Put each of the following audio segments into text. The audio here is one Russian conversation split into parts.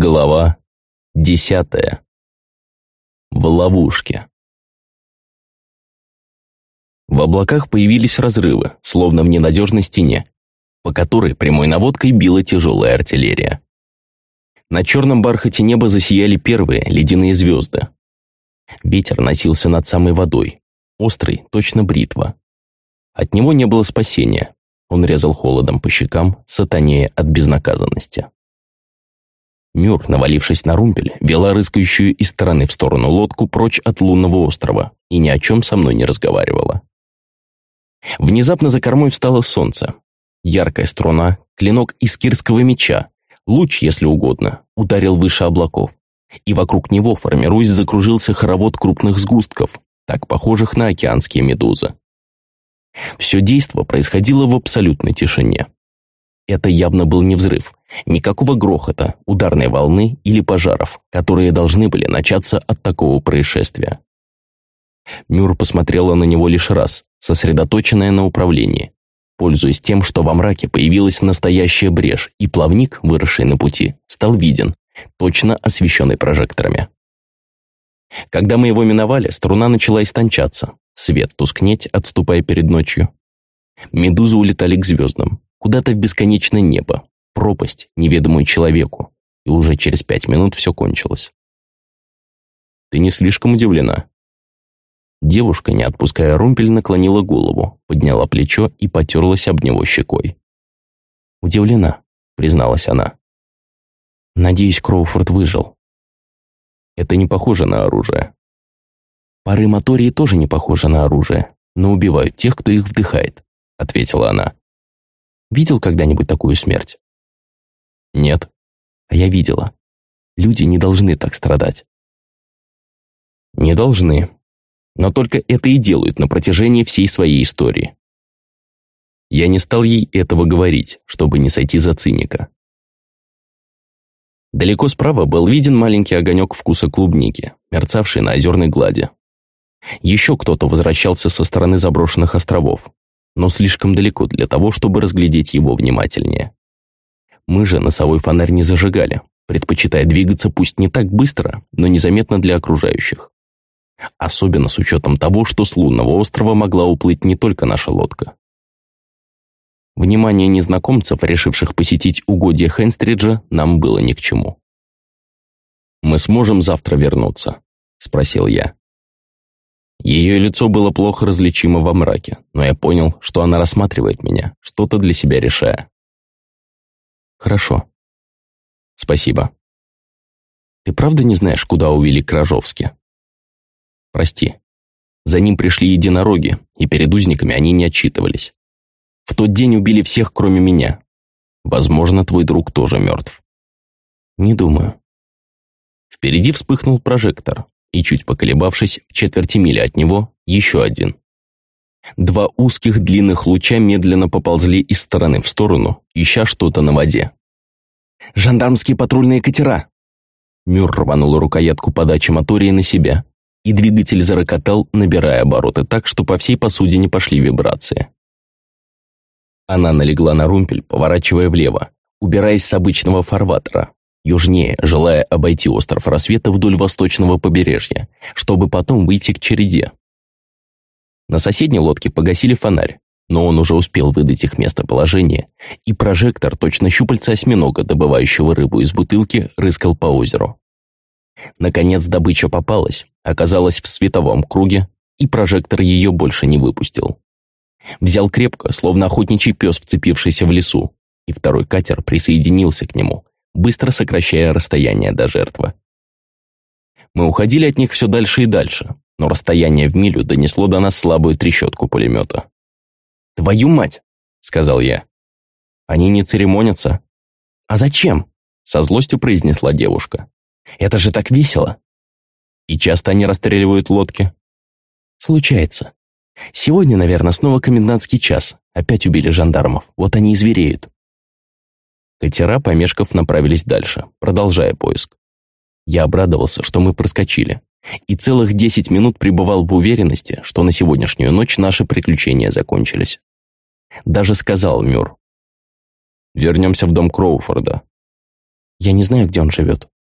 Глава 10. В ловушке. В облаках появились разрывы, словно в ненадежной стене, по которой прямой наводкой била тяжелая артиллерия. На черном бархате неба засияли первые ледяные звезды. Ветер носился над самой водой, острый, точно бритва. От него не было спасения, он резал холодом по щекам, сатанея от безнаказанности. Мюр, навалившись на румпель, вела рыскающую из стороны в сторону лодку прочь от лунного острова и ни о чем со мной не разговаривала. Внезапно за кормой встало солнце. Яркая струна, клинок искирского меча, луч, если угодно, ударил выше облаков, и вокруг него, формируясь, закружился хоровод крупных сгустков, так похожих на океанские медузы. Все действо происходило в абсолютной тишине. Это явно был не взрыв, никакого грохота, ударной волны или пожаров, которые должны были начаться от такого происшествия. Мюр посмотрела на него лишь раз, сосредоточенная на управлении, пользуясь тем, что во мраке появилась настоящая брешь, и плавник, выросший на пути, стал виден, точно освещенный прожекторами. Когда мы его миновали, струна начала истончаться, свет тускнеть, отступая перед ночью. Медузы улетали к звездам, куда-то в бесконечное небо, пропасть, неведомую человеку, и уже через 5 минут все кончилось. «Ты не слишком удивлена?» Девушка, не отпуская румпель, наклонила голову, подняла плечо и потерлась об него щекой. «Удивлена», — призналась она. «Надеюсь, Кроуфорд выжил». «Это не похоже на оружие». «Пары мотории тоже не похожи на оружие, но убивают тех, кто их вдыхает», — ответила она. «Видел когда-нибудь такую смерть?» «Нет». «А я видела. Люди не должны так страдать». «Не должны. Но только это и делают на протяжении всей своей истории». Я не стал ей этого говорить, чтобы не сойти за циника. Далеко справа был виден маленький огонек вкуса клубники, мерцавший на озерной глади. Еще кто-то возвращался со стороны заброшенных островов, но слишком далеко для того, чтобы разглядеть его внимательнее. Мы же носовой фонарь не зажигали, предпочитая двигаться пусть не так быстро, но незаметно для окружающих. Особенно с учетом того, что с лунного острова могла уплыть не только наша лодка. Внимание незнакомцев, решивших посетить угодья Хенстриджа, нам было ни к чему. «Мы сможем завтра вернуться?» – спросил я. Ее лицо было плохо различимо во мраке, но я понял, что она рассматривает меня, что-то для себя решая. «Хорошо. Спасибо. Ты правда не знаешь, куда увели Кражовски?» «Прости. За ним пришли единороги, и перед узниками они не отчитывались. В тот день убили всех, кроме меня. Возможно, твой друг тоже мертв». «Не думаю». Впереди вспыхнул прожектор, и чуть поколебавшись, в четверти мили от него еще один. 2 узких длинных луча медленно поползли из стороны в сторону, ища что-то на воде. «Жандармские патрульные катера!» Мюр рванула рукоятку подачи мотории на себя, и двигатель зарокотал, набирая обороты так, что по всей посудине пошли вибрации. Она налегла на румпель, поворачивая влево, убираясь с обычного фарватера, южнее, желая обойти остров Рассвета вдоль восточного побережья, чтобы потом выйти к череде. На соседней лодке погасили фонарь, но он уже успел выдать их местоположение, и прожектор, точно щупальца осьминога, добывающего рыбу из бутылки, рыскал по озеру. Наконец добыча попалась, оказалась в световом круге, и прожектор ее больше не выпустил. Взял крепко, словно охотничий пес, вцепившийся в лесу, и второй катер присоединился к нему, быстро сокращая расстояние до жертвы. Мы уходили от них все дальше и дальше, но расстояние в милю донесло до нас слабую трещотку пулемета. «Твою мать!» — сказал я. «Они не церемонятся». «А зачем?» — со злостью произнесла девушка. «Это же так весело!» «И часто они расстреливают лодки?» «Случается. Сегодня, наверное, снова комендантский час. Опять убили жандармов. Вот они и звереют». Катера, помешков, направились дальше, продолжая поиск. Я обрадовался, что мы проскочили, и целых 10 минут пребывал в уверенности, что на сегодняшнюю ночь наши приключения закончились. Даже сказал Мюр: «Вернемся в дом Кроуфорда». «Я не знаю, где он живет.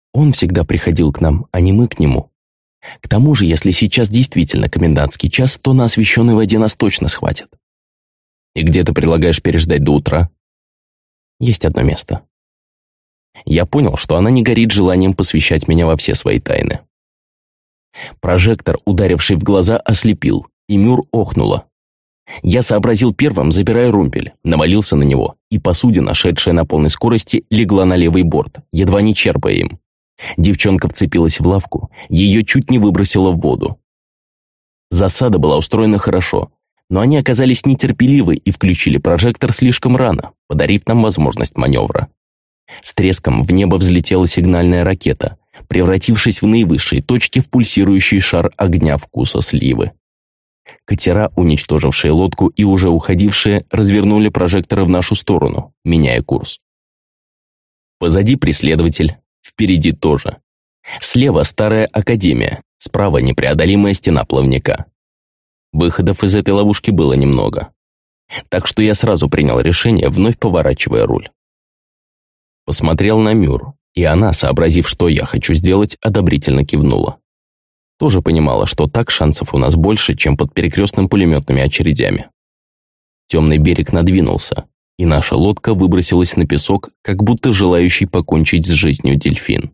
Он всегда приходил к нам, а не мы к нему. К тому же, если сейчас действительно комендантский час, то на освещенной воде нас точно схватят. И где ты предлагаешь переждать до утра? Есть одно место. Я понял, что она не горит желанием посвящать меня во все свои тайны. Прожектор, ударивший в глаза, ослепил, и Мюр охнула. Я сообразил первым, забирая румпель, навалился на него, и посудина, шедшая на полной скорости, легла на левый борт, едва не черпая им. Девчонка вцепилась в лавку, ее чуть не выбросило в воду. Засада была устроена хорошо, но они оказались нетерпеливы и включили прожектор слишком рано, подарив нам возможность маневра. С треском в небо взлетела сигнальная ракета, превратившись в наивысшей точке в пульсирующий шар огня вкуса сливы. Катера, уничтожившие лодку и уже уходившие, развернули прожекторы в нашу сторону, меняя курс. Позади преследователь, впереди тоже. Слева старая академия, справа непреодолимая стена плавника. Выходов из этой ловушки было немного. Так что я сразу принял решение, вновь поворачивая руль. Посмотрел на Мюр, и она, сообразив, что я хочу сделать, одобрительно кивнула. Тоже понимала, что так шансов у нас больше, чем под перекрестным пулеметными очередями. Темный берег надвинулся, и наша лодка выбросилась на песок, как будто желающий покончить с жизнью дельфин.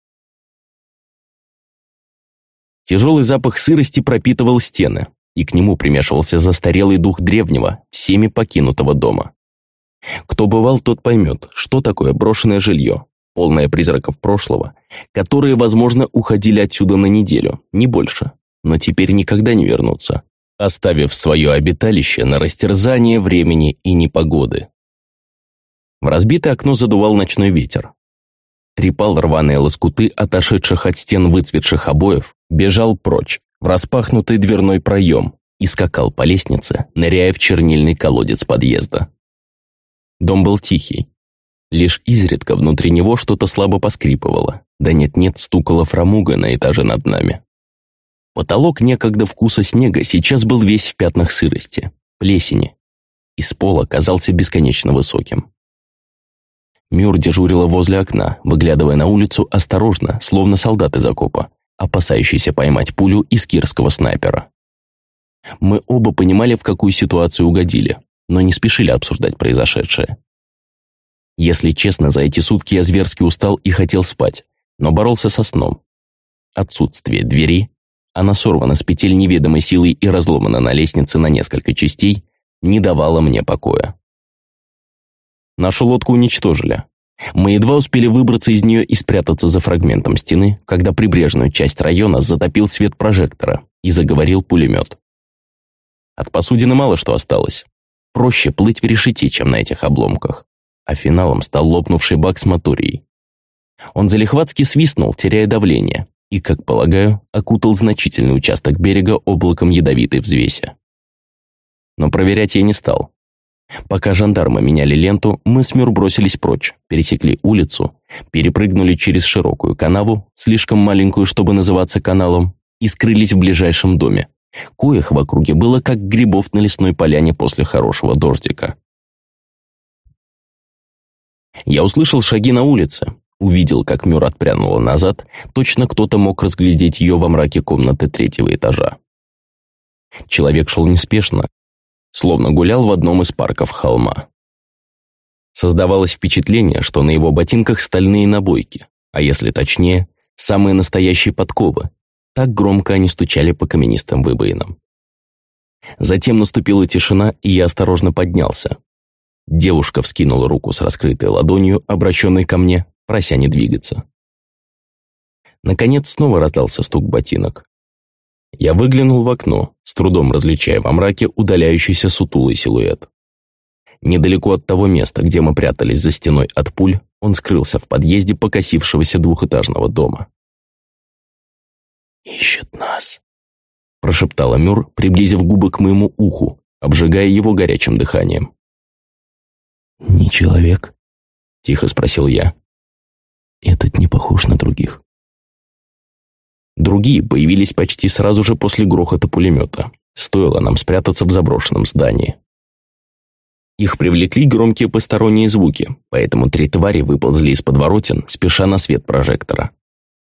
Тяжелый запах сырости пропитывал стены, и к нему примешивался застарелый дух древнего, всеми покинутого дома. Кто бывал, тот поймет, что такое брошенное жилье, полное призраков прошлого, которые, возможно, уходили отсюда на неделю, не больше, но теперь никогда не вернутся, оставив свое обиталище на растерзание времени и непогоды. В разбитое окно задувал ночной ветер. Трепал рваные лоскуты отошедших от стен выцветших обоев, бежал прочь, в распахнутый дверной проем и скакал по лестнице, ныряя в чернильный колодец подъезда. Дом был тихий. Лишь изредка внутри него что-то слабо поскрипывало, да нет-нет стукала фрамуга на этаже над нами. Потолок некогда вкуса снега сейчас был весь в пятнах сырости, плесени. Из пола казался бесконечно высоким. Мюр дежурила возле окна, выглядывая на улицу осторожно, словно солдат из окопа, опасающийся поймать пулю из кирского снайпера. Мы оба понимали, в какую ситуацию угодили, но не спешили обсуждать произошедшее. Если честно, за эти сутки я зверски устал и хотел спать, но боролся со сном. Отсутствие двери, она сорвана с петель неведомой силой и разломана на лестнице на несколько частей, не давало мне покоя. Нашу лодку уничтожили. Мы едва успели выбраться из нее и спрятаться за фрагментом стены, когда прибрежную часть района затопил свет прожектора и заговорил пулемет. От посудины мало что осталось. Проще плыть в решете, чем на этих обломках. А финалом стал лопнувший бак с моторией. Он залихватски свистнул, теряя давление, и, как полагаю, окутал значительный участок берега облаком ядовитой взвеси. Но проверять я не стал. Пока жандармы меняли ленту, мы с Мюр бросились прочь, пересекли улицу, перепрыгнули через широкую канаву, слишком маленькую, чтобы называться каналом, и скрылись в ближайшем доме, коих в округе было как грибов на лесной поляне после хорошего дождика. Я услышал шаги на улице, увидел, как Мюр отпрянула назад, точно кто-то мог разглядеть ее во мраке комнаты 3-го этажа. Человек шел неспешно, словно гулял в одном из парков холма. Создавалось впечатление, что на его ботинках стальные набойки, а если точнее, самые настоящие подковы. Так громко они стучали по каменистым выбоинам. Затем наступила тишина, и я осторожно поднялся. Девушка вскинула руку с раскрытой ладонью, обращенной ко мне, прося не двигаться. Наконец снова раздался стук ботинок. Я выглянул в окно, с трудом различая во мраке удаляющийся сутулый силуэт. Недалеко от того места, где мы прятались за стеной от пуль, он скрылся в подъезде покосившегося 2-этажного дома. «Ищет нас», – прошептала Мюр, приблизив губы к моему уху, обжигая его горячим дыханием. «Не человек?» – тихо спросил я. «Этот не похож на других». Другие появились почти сразу же после грохота пулемета. Стоило нам спрятаться в заброшенном здании. Их привлекли громкие посторонние звуки, поэтому 3 твари выползли из подворотен, спеша на свет прожектора,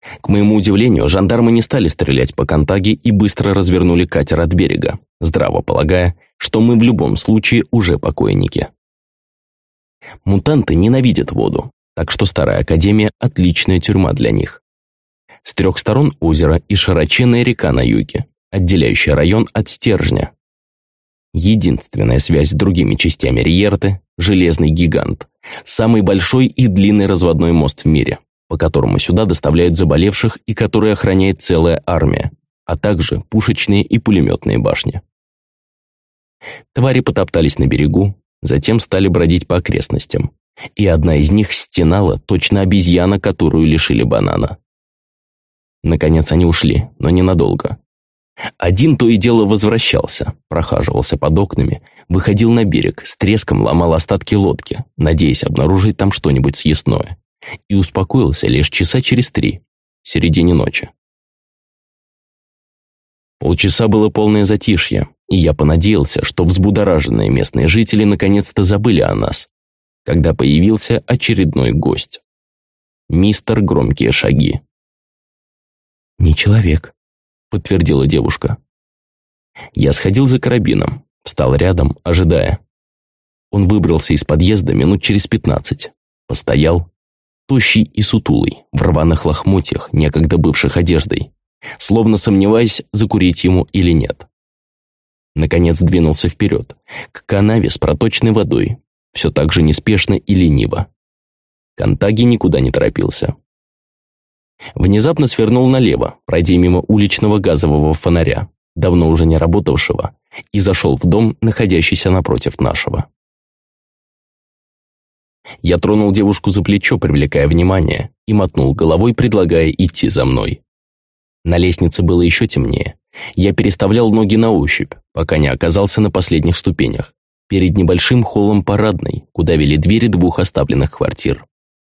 К моему удивлению, жандармы не стали стрелять по Контаге и быстро развернули катер от берега, здраво полагая, что мы в любом случае уже покойники. Мутанты ненавидят воду, так что Старая Академия – отличная тюрьма для них. С 3 сторон озеро и широченная река на юге, отделяющая район от стержня. Единственная связь с другими частями Риерты – железный гигант, самый большой и длинный разводной мост в мире, по которому сюда доставляют заболевших и который охраняет целая армия, а также пушечные и пулеметные башни. Твари потоптались на берегу, затем стали бродить по окрестностям, и одна из них стенала точно обезьяна, которую лишили банана. Наконец они ушли, но ненадолго. Один то и дело возвращался, прохаживался под окнами, выходил на берег, с треском ломал остатки лодки, надеясь обнаружить там что-нибудь съестное, и успокоился лишь часа через 3, в середине ночи. Полчаса было полное затишье, и я понадеялся, что взбудораженные местные жители наконец-то забыли о нас, когда появился очередной гость. Мистер Громкие Шаги. «Не человек», — подтвердила девушка. Я сходил за карабином, встал рядом, ожидая. Он выбрался из подъезда минут через 15. Постоял, тощий и сутулый, в рваных лохмотьях, некогда бывших одеждой, словно сомневаясь, закурить ему или нет. Наконец двинулся вперед, к канаве с проточной водой, все так же неспешно и лениво. Контаги никуда не торопился. Внезапно свернул налево, пройдя мимо уличного газового фонаря, давно уже не работавшего, и зашел в дом, находящийся напротив нашего. Я тронул девушку за плечо, привлекая внимание, и мотнул головой, предлагая идти за мной. На лестнице было еще темнее. Я переставлял ноги на ощупь, пока не оказался на последних ступенях, перед небольшим холлом парадной, куда вели двери 2 оставленных квартир.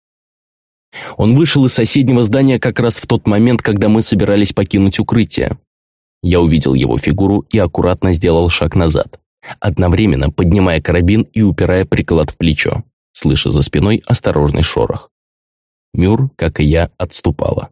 Он вышел из соседнего здания как раз в тот момент, когда мы собирались покинуть укрытие. Я увидел его фигуру и аккуратно сделал шаг назад, одновременно поднимая карабин и упирая приклад в плечо, слыша за спиной осторожный шорох. Мюр, как и я, отступала.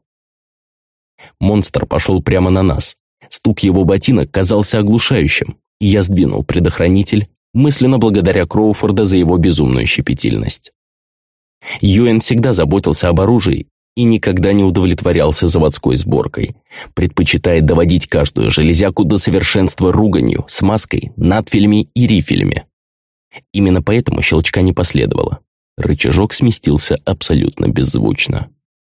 Монстр пошел прямо на нас. Стук его ботинок казался оглушающим, и я сдвинул предохранитель, мысленно благодаря Кроуфорда за его безумную щепетильность. Юэн всегда заботился об оружии и никогда не удовлетворялся заводской сборкой, предпочитая доводить каждую железяку до совершенства руганью, смазкой, надфилями и рифелями. Именно поэтому щелчка не последовало. Рычажок сместился абсолютно беззвучно.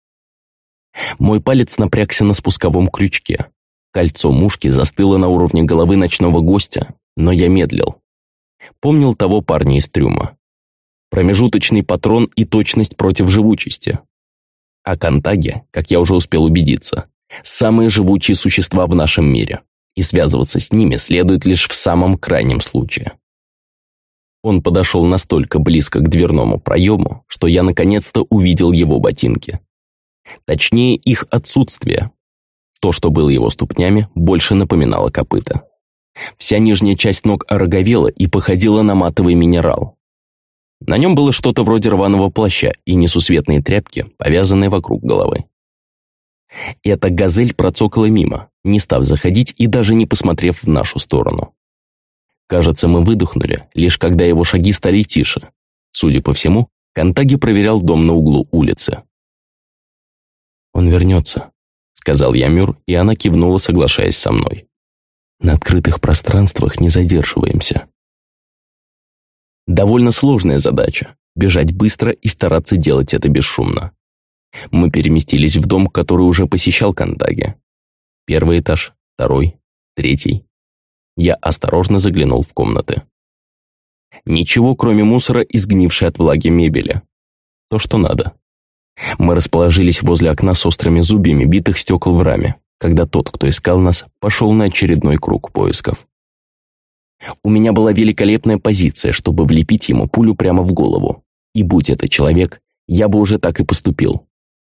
Мой палец напрягся на спусковом крючке. Кольцо мушки застыло на уровне головы ночного гостя, но я медлил. Помнил того парня из трюма. Промежуточный патрон и точность против живучести. А Контаги, как я уже успел убедиться, самые живучие существа в нашем мире, и связываться с ними следует лишь в самом крайнем случае. Он подошел настолько близко к дверному проему, что я наконец-то увидел его ботинки. Точнее, их отсутствие. То, что было его ступнями, больше напоминало копыта. Вся нижняя часть ног ороговела и походила на матовый минерал. На нем было что-то вроде рваного плаща и несусветные тряпки, повязанные вокруг головы. Эта газель процокала мимо, не став заходить и даже не посмотрев в нашу сторону. Кажется, мы выдохнули, лишь когда его шаги стали тише. Судя по всему, Контаги проверял дом на углу улицы. «Он вернется», — сказал я Мюр, и она кивнула, соглашаясь со мной. «На открытых пространствах не задерживаемся». Довольно сложная задача – бежать быстро и стараться делать это бесшумно. Мы переместились в дом, который уже посещал Контаги. 1 этаж, 2, 3. Я осторожно заглянул в комнаты. Ничего, кроме мусора и сгнившей от влаги мебели. То, что надо. Мы расположились возле окна с острыми зубьями битых стекол в раме, когда тот, кто искал нас, пошел на очередной круг поисков. У меня была великолепная позиция, чтобы влепить ему пулю прямо в голову. И будь это человек, я бы уже так и поступил.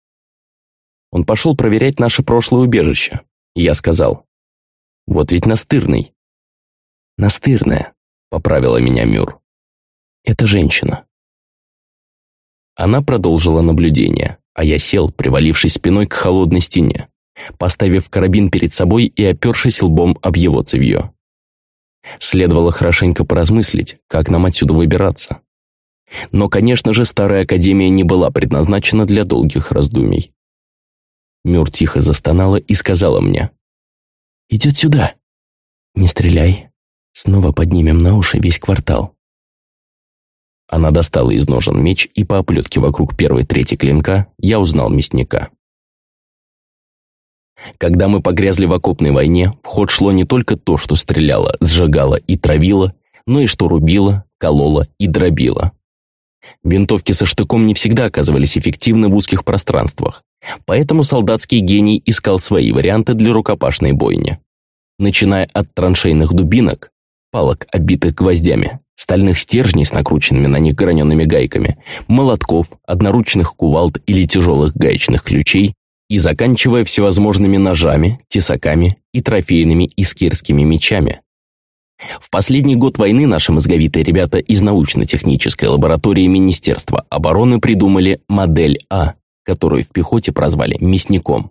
Он пошел проверять наше прошлое убежище. И я сказал: «Вот ведь настырный». «Настырная», — поправила меня Мюр. «Это женщина». Она продолжила наблюдение, А я сел, привалившись спиной к холодной стене, поставив карабин перед собой и опершись лбом об его цевьё. Следовало хорошенько поразмыслить, как нам отсюда выбираться. Но, конечно же, старая академия не была предназначена для долгих раздумий. Мюр тихо застонала и сказала мне: «Идет сюда. Не стреляй. Снова поднимем на уши весь квартал». Она достала из ножен меч, и по оплетке вокруг первой трети клинка я узнал мясника. Когда мы погрязли в окопной войне, в ход шло не только то, что стреляло, сжигало и травило, но и что рубило, кололо и дробило. Винтовки со штыком не всегда оказывались эффективны в узких пространствах, поэтому солдатский гений искал свои варианты для рукопашной бойни. Начиная от траншейных дубинок, палок, оббитых гвоздями, стальных стержней с накрученными на них гранеными гайками, молотков, одноручных кувалд или тяжелых гаечных ключей, и заканчивая всевозможными ножами, тесаками и трофейными искирскими мечами. В последний год войны наши мозговитые ребята из научно-технической лаборатории Министерства обороны придумали модель А, которую в пехоте прозвали «мясником».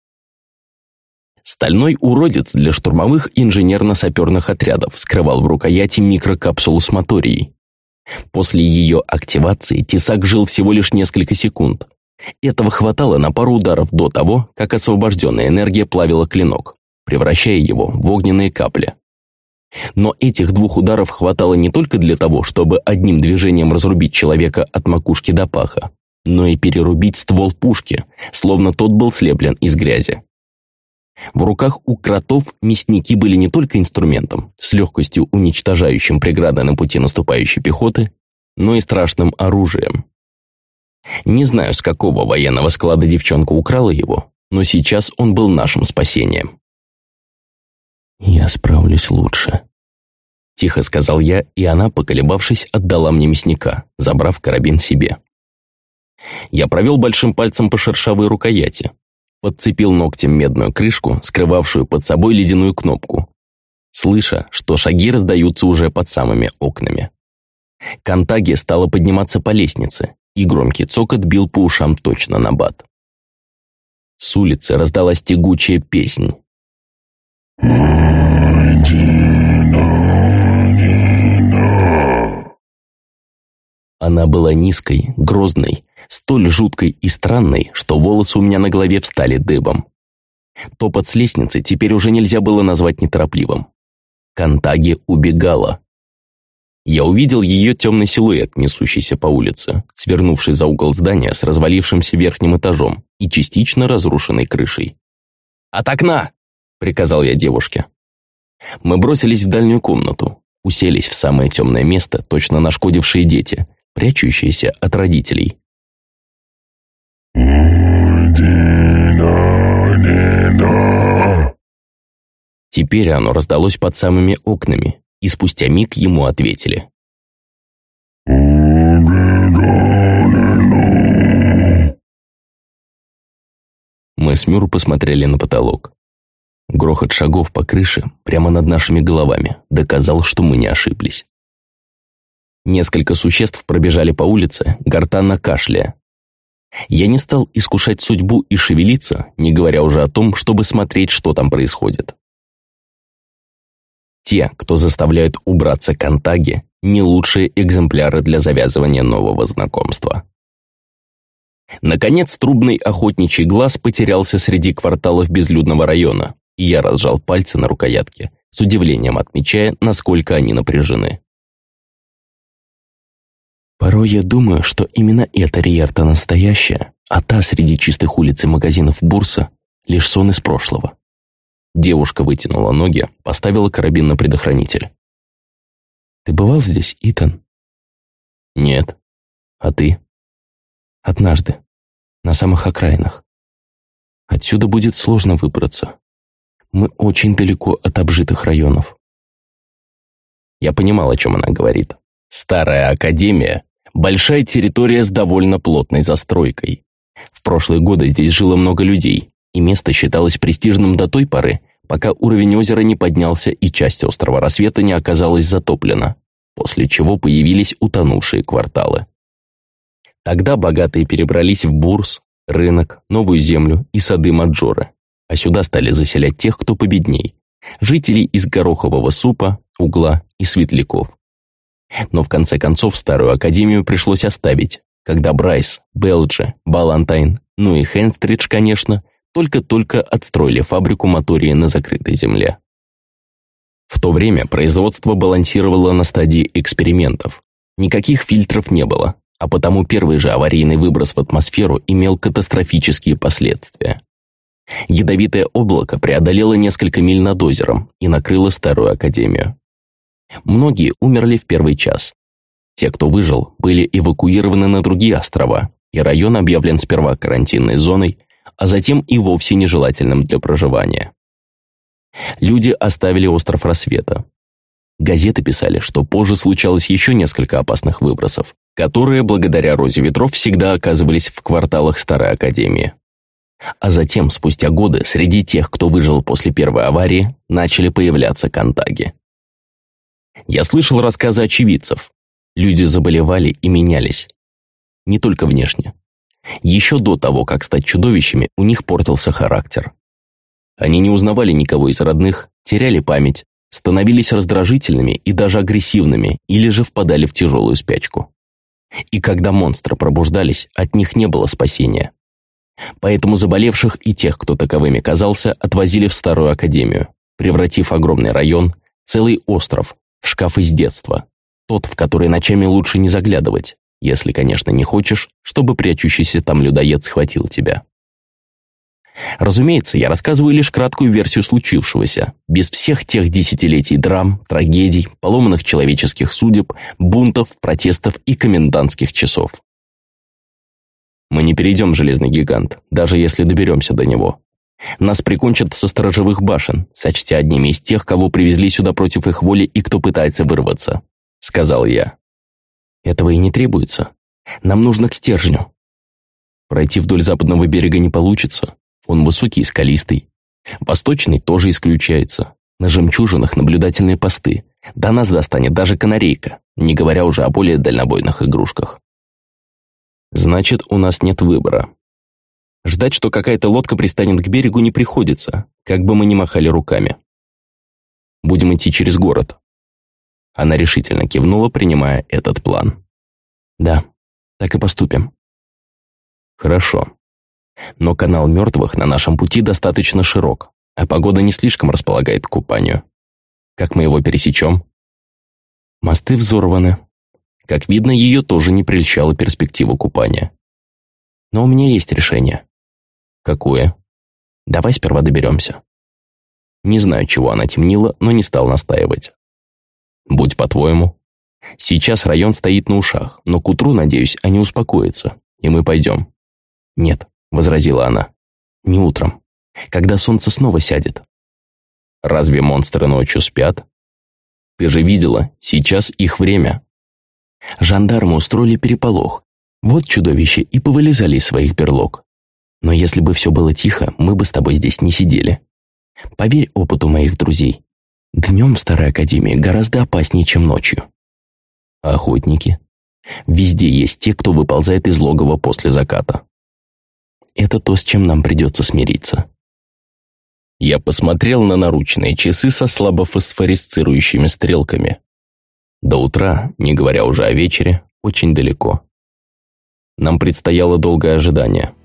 Стальной уродец для штурмовых инженерно-саперных отрядов скрывал в рукояти микрокапсулу с моторией. После ее активации тесак жил всего лишь несколько секунд. Этого хватало на пару ударов до того, как освобожденная энергия плавила клинок, превращая его в огненные капли. Но этих 2 ударов хватало не только для того, чтобы одним движением разрубить человека от макушки до паха, но и перерубить ствол пушки, словно тот был слеплен из грязи. В руках у кротов мясники были не только инструментом, с легкостью уничтожающим преграды на пути наступающей пехоты, но и страшным оружием. Не знаю, с какого военного склада девчонка украла его, но сейчас он был нашим спасением. «Я справлюсь лучше», — тихо сказал я, и она, поколебавшись, отдала мне мясника, забрав карабин себе. Я провел большим пальцем по шершавой рукояти, подцепил ногтем медную крышку, скрывавшую под собой ледяную кнопку, слыша, что шаги раздаются уже под самыми окнами. Контаги стала подниматься по лестнице, и громкий цокот бил по ушам точно набат. С улицы раздалась тягучая песнь. Она была низкой, грозной, столь жуткой и странной, что волосы у меня на голове встали дыбом. Топот с лестницы теперь уже нельзя было назвать неторопливым. Контаги убегала. Я увидел ее темный силуэт, несущийся по улице, свернувший за угол здания с развалившимся верхним этажом и частично разрушенной крышей. «От окна!» — приказал я девушке. Мы бросились в дальнюю комнату, уселись в самое темное место, точно нашкодившие дети, прячущиеся от родителей. Теперь оно раздалось под самыми окнами, и спустя миг ему ответили. Мы с Мюр посмотрели на потолок. Грохот шагов по крыше прямо над нашими головами доказал, что мы не ошиблись. Несколько существ пробежали по улице, гортанно кашляя. Я не стал искушать судьбу и шевелиться, не говоря уже о том, чтобы смотреть, что там происходит. Те, кто заставляют убраться контаги, не лучшие экземпляры для завязывания нового знакомства. Наконец, трубный охотничий глаз потерялся среди кварталов безлюдного района, и я разжал пальцы на рукоятке, с удивлением отмечая, насколько они напряжены. Порой я думаю, что именно эта Риерта настоящая, а та среди чистых улиц и магазинов Бурса — лишь сон из прошлого. Девушка вытянула ноги, поставила карабин на предохранитель. «Ты бывал здесь, Итан?» «Нет. А ты?» «Однажды. На самых окраинах. Отсюда будет сложно выбраться. Мы очень далеко от обжитых районов». Я понимал, о чем она говорит. Старая академия – большая территория с довольно плотной застройкой. В прошлые годы здесь жило много людей, и место считалось престижным до той поры, пока уровень озера не поднялся и часть острова Рассвета не оказалась затоплена, после чего появились утонувшие кварталы. Тогда богатые перебрались в Бурс, рынок, новую землю и сады Маджоры, а сюда стали заселять тех, кто победней, жителей из Горохового Супа, Угла и Светляков. Но в конце концов Старую Академию пришлось оставить, когда Брайс, Белджи, Балантайн, ну и Хенстридж, конечно, только-только отстроили фабрику Мотории на закрытой земле. В то время производство балансировало на стадии экспериментов. Никаких фильтров не было, а потому первый же аварийный выброс в атмосферу имел катастрофические последствия. Ядовитое облако преодолело несколько миль над озером и накрыло Старую Академию. Многие умерли в первый час. Те, кто выжил, были эвакуированы на другие острова, и район объявлен сперва карантинной зоной, а затем и вовсе нежелательным для проживания. Люди оставили остров Рассвета. Газеты писали, что позже случалось еще несколько опасных выбросов, которые, благодаря розе ветров, всегда оказывались в кварталах Старой Академии. А затем, спустя годы, среди тех, кто выжил после первой аварии, начали появляться контаги. Я слышал рассказы очевидцев. Люди заболевали и менялись. Не только внешне. Еще до того, как стать чудовищами, у них портился характер. Они не узнавали никого из родных, теряли память, становились раздражительными и даже агрессивными, или же впадали в тяжелую спячку. И когда монстры пробуждались, от них не было спасения. Поэтому заболевших и тех, кто таковыми казался, отвозили в Старую Академию, превратив огромный район, целый остров, в шкаф из детства, тот, в который ночами лучше не заглядывать, если, конечно, не хочешь, чтобы прячущийся там людоед схватил тебя. Разумеется, я рассказываю лишь краткую версию случившегося, без всех тех десятилетий драм, трагедий, поломанных человеческих судеб, бунтов, протестов и комендантских часов. Мы не перейдем Железный гигант, даже если доберемся до него. Нас прикончат со сторожевых башен, сочтя одними из тех, кого привезли сюда против их воли и кто пытается вырваться, сказал я. Этого и не требуется. Нам нужно к стержню. Пройти вдоль западного берега не получится. Он высокий и скалистый. Восточный тоже исключается. На жемчужинах наблюдательные посты. До нас достанет даже канарейка, не говоря уже о более дальнобойных игрушках. Значит, у нас нет выбора. Ждать, что какая-то лодка пристанет к берегу, не приходится, как бы мы ни махали руками. Будем идти через город. Она решительно кивнула, принимая этот план. Да, так и поступим. Хорошо. Но канал мертвых на нашем пути достаточно широк, а погода не слишком располагает к купанию. Как мы его пересечем? Мосты взорваны. Как видно, ее тоже не прельщала перспектива купания. Но у меня есть решение. Какое? Давай сперва доберемся. Не знаю, чего она темнила, но не стал настаивать. Будь по-твоему. Сейчас район стоит на ушах, но к утру, надеюсь, они успокоятся, и мы пойдем. Нет, возразила она. Не утром. Когда солнце снова сядет. Разве монстры ночью спят? Ты же видела, сейчас их время. Жандармы устроили переполох. Вот чудовища и повылезали из своих берлог. Но если бы все было тихо, мы бы с тобой здесь не сидели. Поверь опыту моих друзей. Днем в Старой Академии гораздо опаснее, чем ночью. Охотники. Везде есть те, кто выползает из логова после заката. Это то, с чем нам придется смириться. Я посмотрел на наручные часы со слабо фосфорисцирующими стрелками. До утра, не говоря уже о вечере, очень далеко. Нам предстояло долгое ожидание.